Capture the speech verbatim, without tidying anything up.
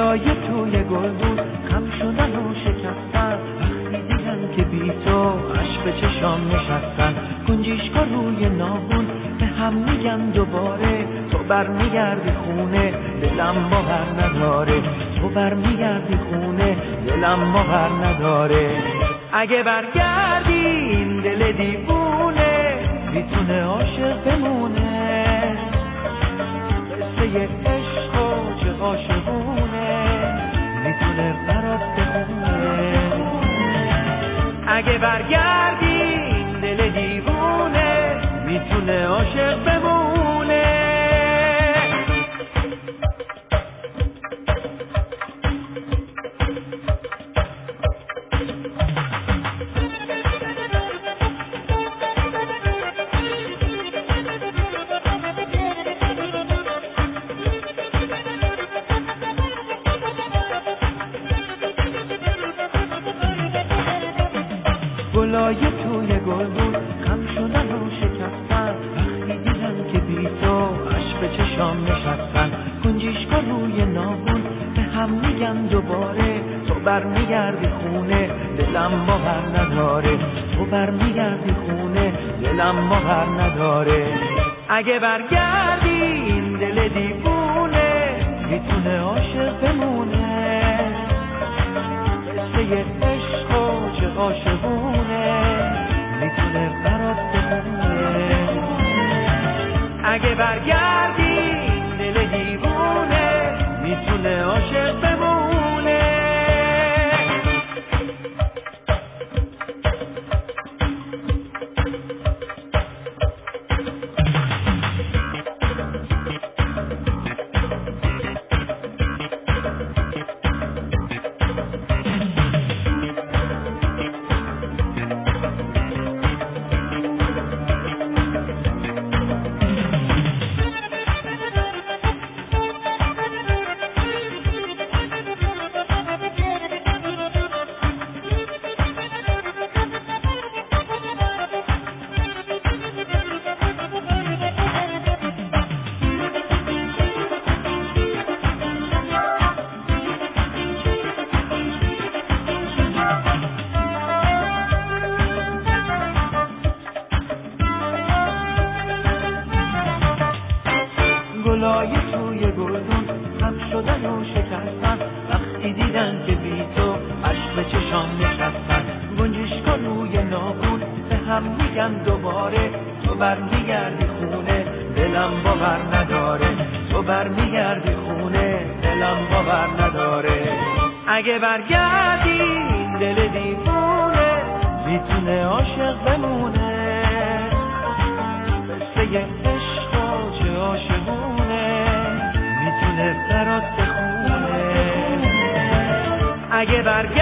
گلای توی گل بود خم شدن و شکستن، وقتی دیدن که بی تو عشق چشام نشستن. گنجیشکا روی ناخن به هم میگن دوباره، تو برمیگردی خونه دلم باور نداره، تو برمیگردی خونه دلم باور نداره. اگه برگردی این دل دیوونه میتونه عاشق بمونه، قصه عشق و چه عاشقونه میتونه برات بخونه. اگه برگردی این دل دیوونه میتونه عاشق بمونه. گلای توی گل بود خم شدن و شکستن، وقتی دیدن که بی تو عشق چشام نشستن. گنجیشکا روی ناخن به هم میگن دوباره، تو برمیگردی خونه دلم باور نداره، تو برمیگردی خونه دلم باور نداره. اگه برگردی این دل دیوونه میتونه عاشق بمونه، قصه عشق و چه عاشقونه میتونه برات بمونه. اگه برگردی این دل دیوونه میتونه عاشق بمونه. گلای توی گلدون خم شدن و شکستن، وقتی دیدن که بی تو عشق چشام نشستن. گنجیشکا روی ناخن به هم میگن دوباره، تو برمیگردی خونه دلم باور نداره، تو برمیگردی خونه دلم باور نداره. اگه برگردی این دل دیوونه میتونه عاشق بمونه، قصه عشق و چه عاشقونه میتونه برات بخونه. اگه برگردی